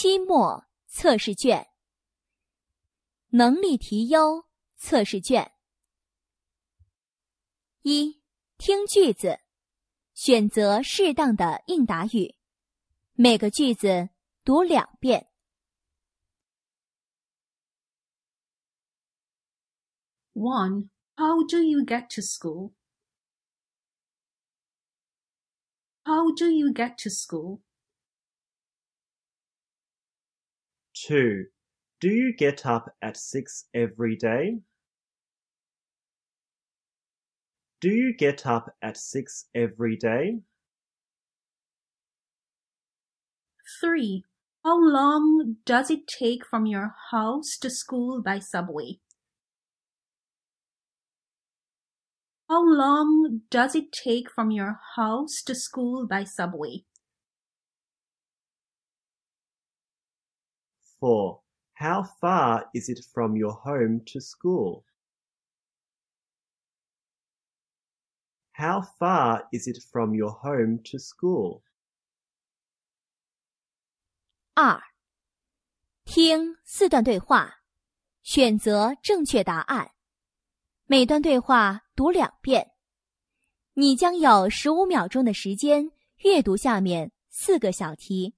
期末测试卷。能力题优测试卷。一、听句子，选择适当的应答语，每个句子读2遍。 1. How do you get to school? How do you get to school? 2. Do you get up at 6 every day? Do you get up at 6 every day? 3. How long does it take from your house to school by subway? How long does it take from your house to school by subway? 4. How far is it from your home to school? How far is it from your home to school? 2. 听4段对话，选择正确答案。每段对话读2遍。你将有15秒钟的时间阅读下面4个小题。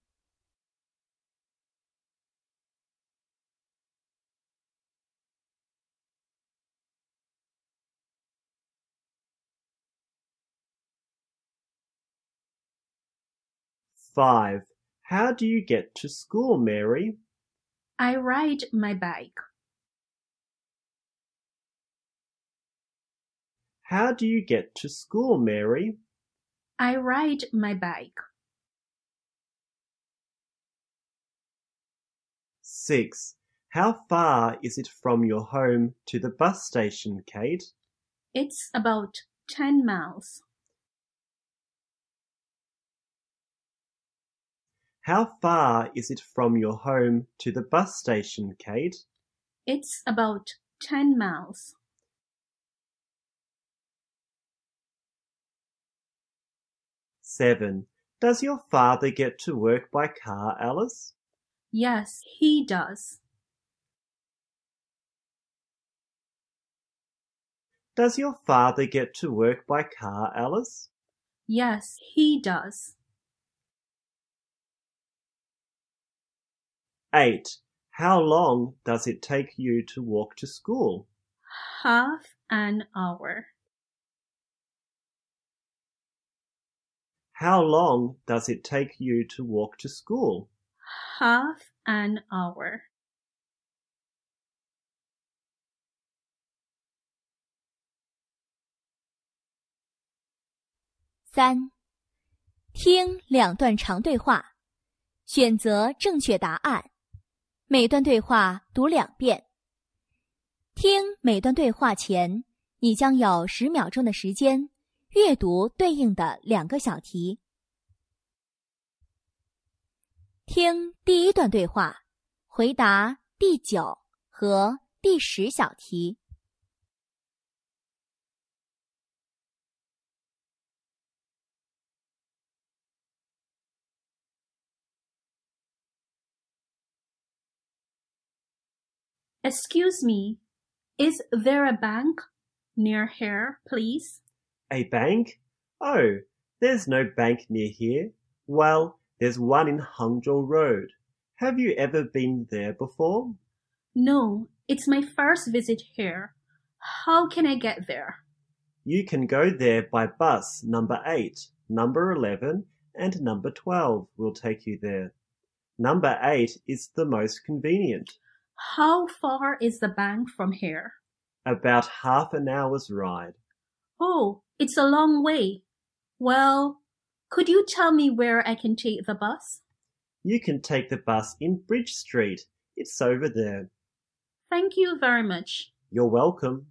5. How do you get to school, Mary? I ride my bike. How do you get to school, Mary? I ride my bike. 6. How far is it from your home to the bus station, Kate? It's about 10 miles. How far is it from your home to the bus station, Kate? It's about 10 miles. 7. Does your father get to work by car, Alice? Yes, he does. Does your father get to work by car, Alice? Yes, he does. 8. How long does it take you to walk to school? Half an hour. How long does it take you to walk to school? Half an hour. 3. 听2段长对话，选择正确答案。每段对话读2遍。听每段对话前，你将有10秒钟的时间阅读对应的2个小题。听第1段对话，回答第9和第10小题。 Excuse me, is there a bank near here, please? A bank? Oh, there's no bank near here. Well, there's one in Hangzhou Road. Have you ever been there before? No, it's my first visit here. How can I get there? You can go there by bus number 8, number 11, and number 12 will take you there. Number 8 is the most convenient. How far is the bank from here? About half an hour's ride. Oh, it's a long way. Well, could you tell me where I can take the bus? You can take the bus in Bridge Street. It's over there. Thank you very much. You're welcome.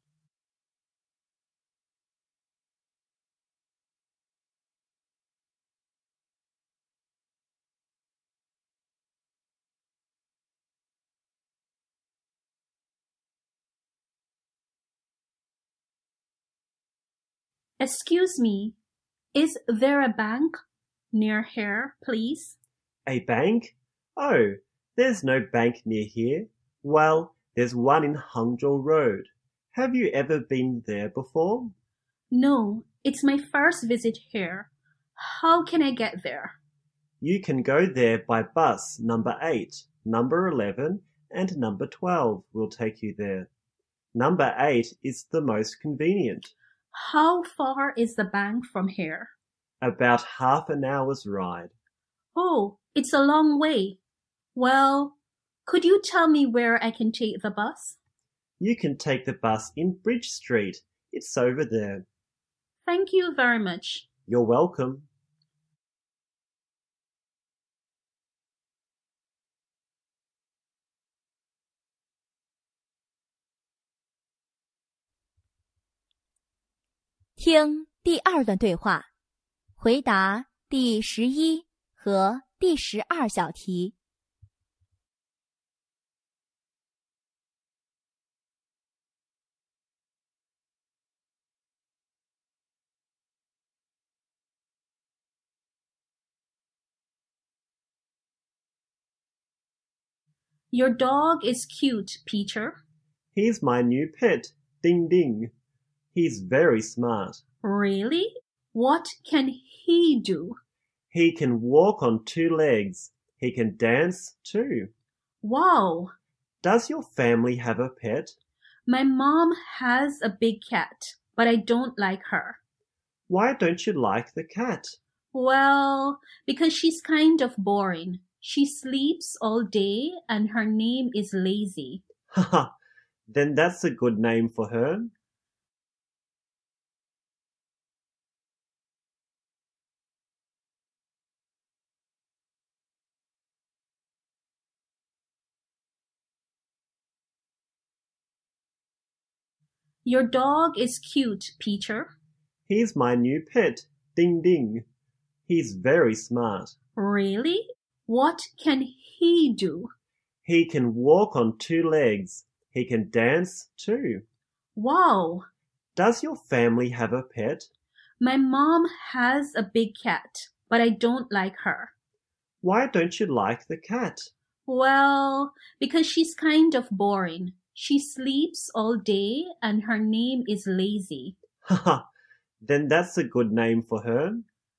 Excuse me, is there a bank near here, please? A bank? Oh, there's no bank near here. Well, there's one in Hangzhou Road. Have you ever been there before? No, it's my first visit here. How can I get there? You can go there by bus number 8, number 11, and number 12 will take you there. Number 8 is the most convenient. How far is the bank from here? About half an hour's ride. Oh, it's a long way. Well, could you tell me where I can take the bus? You can take the bus in Bridge Street. It's over there. Thank you very much. You're welcome. 听第二段对话，回答第11和第12小题。 Your dog is cute, Peter. He's my new pet, Ding Ding. He's very smart. Really? What can he do? He can walk on 2 legs. He can dance too. Wow! Does your family have a pet? My mom has a big cat, but I don't like her. Why don't you like the cat? Well, because she's kind of boring. She sleeps all day and her name is Lazy. Haha, then that's a good name for her. Your dog is cute, Peter. He's my new pet, Ding Ding. He's very smart. Really? What can he do? He can walk on 2 legs. He can dance too. Wow! Does your family have a pet? My mom has a big cat, but I don't like her. Why don't you like the cat? Well, because she's kind of boring. She sleeps all day and her name is Lazy. Haha, then that's a good name for her.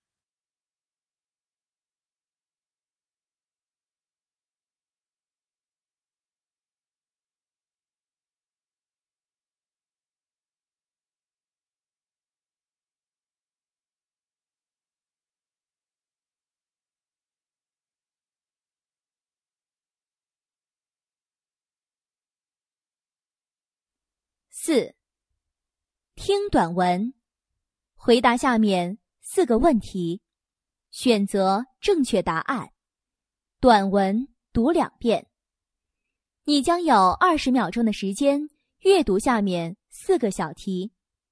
4. 听短文，回答下面4个问题，选择正确答案。短文读2遍。你将有20秒钟的时间阅读下面4个小题。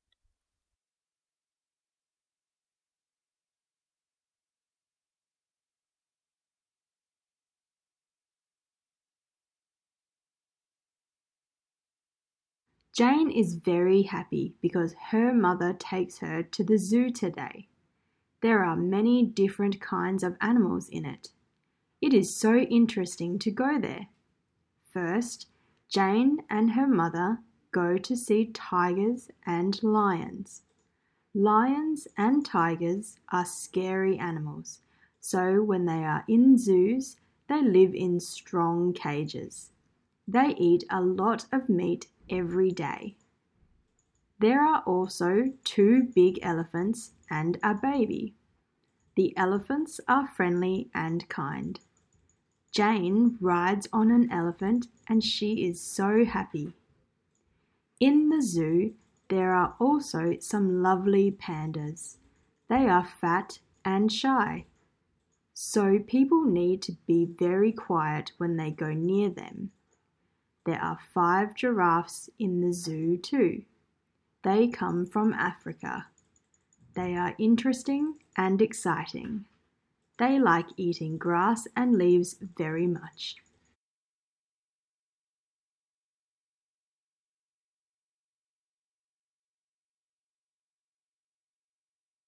Jane is very happy because her mother takes her to the zoo today. There are many different kinds of animals in it. It is so interesting to go there. First, Jane and her mother go to see tigers and lions. Lions and tigers are scary animals, so when they are in zoos, they live in strong cages. They eat a lot of meat every day. There are also 2 big elephants and a baby. The elephants are friendly and kind. Jane rides on an elephant and she is so happy. In the zoo, there are also some lovely pandas. They are fat and shy, so people need to be very quiet when they go near them. There are 5 giraffes in the zoo too. They come from Africa. They are interesting and exciting. They like eating grass and leaves very much.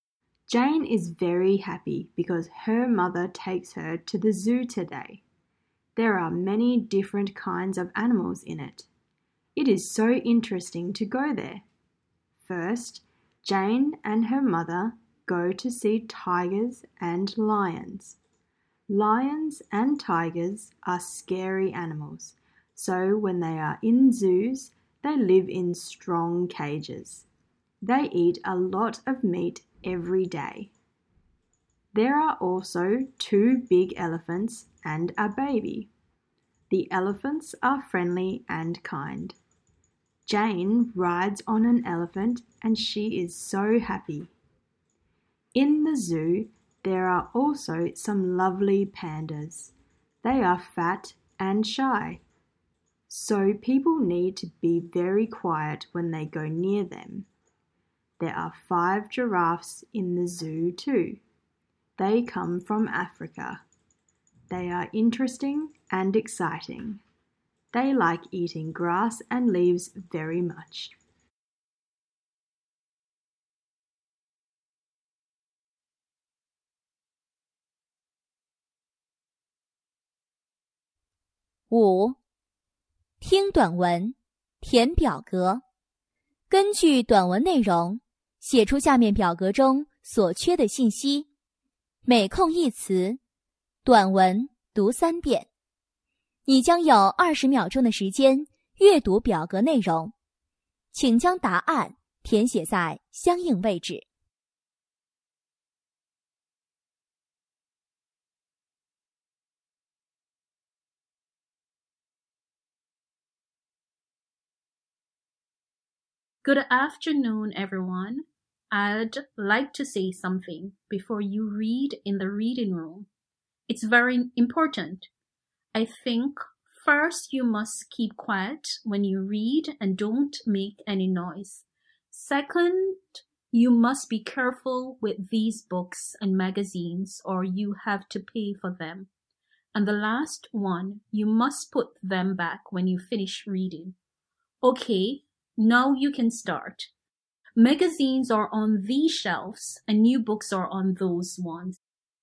Jane is very happy because her mother takes her to the zoo today. There are many different kinds of animals in it. It is so interesting to go there. First, Jane and her mother go to see tigers and lions. Lions and tigers are scary animals, so when they are in zoos, they live in strong cages. They eat a lot of meat every day. There are also 2 big elephants and a baby. The elephants are friendly and kind. Jane rides on an elephant and she is so happy. In the zoo, there are also some lovely pandas. They are fat and shy, so people need to be very quiet when they go near them. There are 5 giraffes in the zoo too. They come from Africa. They are interesting and exciting. They like eating grass and leaves very much. 5. 听短文，填表格。根据短文内容，写出下面表格中所缺的信息。每空一词，短文读3遍。你将有20秒钟的时间阅读表格内容，请将答案填写在相应位置。 Good afternoon, everyone. I'd like to say something before you read in the reading room. It's very important. I think first you must keep quiet when you read and don't make any noise. Second, you must be careful with these books and magazines or you have to pay for them. And the last one, you must put them back when you finish reading. Okay, now you can start. Magazines are on these shelves and new books are on those ones.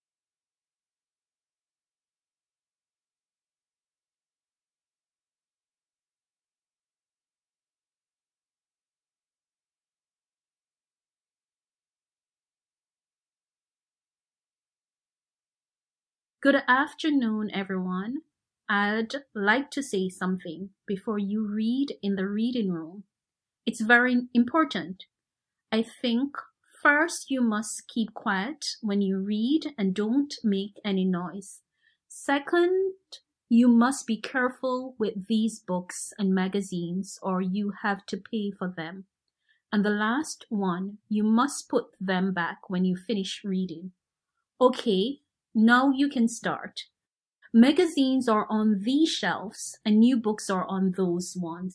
Good afternoon, everyone. I'd like to say something before you read in the reading room. It's very important. I think first you must keep quiet when you read and don't make any noise. Second, you must be careful with these books and magazines or you have to pay for them. And the last one, you must put them back when you finish reading. Okay, now you can start. Magazines are on these shelves and new books are on those ones.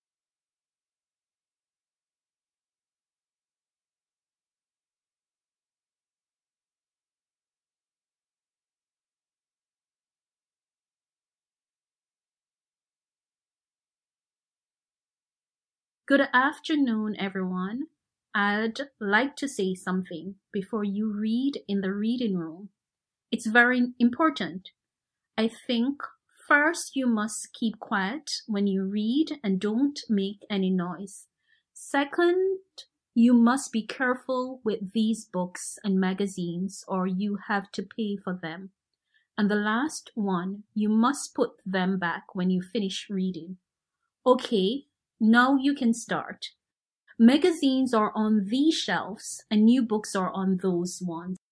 Good afternoon, everyone. I'd like to say something before you read in the reading room. It's very important. I think first you must keep quiet when you read and don't make any noise. Second, you must be careful with these books and magazines or you have to pay for them. And the last one, you must put them back when you finish reading. Okay, now you can start. Magazines are on these shelves and new books are on those ones.